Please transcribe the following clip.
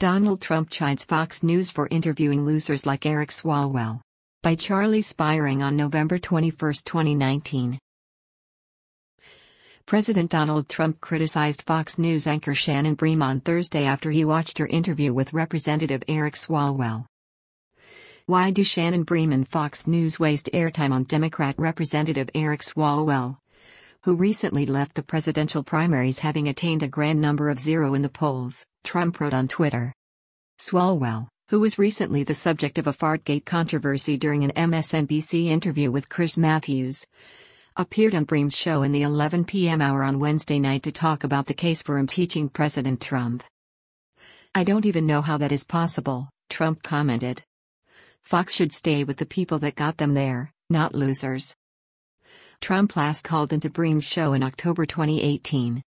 Donald Trump chides Fox News for interviewing losers like Eric Swalwell. By Charlie Spiring on November 21, 2019. President Donald Trump criticized Fox News anchor Shannon Bream on Thursday after he watched her interview with Representative Eric Swalwell. Why do Shannon Bream and Fox News waste airtime on Democrat Representative Eric Swalwell, who recently left the presidential primaries having attained a grand number of 0 in the polls? Trump wrote on Twitter. Swalwell, who was recently the subject of a Fartgate controversy during an MSNBC interview with Chris Matthews, appeared on Bream's show in the 11 p.m. hour on Wednesday night to talk about the case for impeaching President Trump. "I don't even know how that is possible," Trump commented. "Fox should stay with the people that got them there, not losers." Trump last called into Bream's show in October 2018.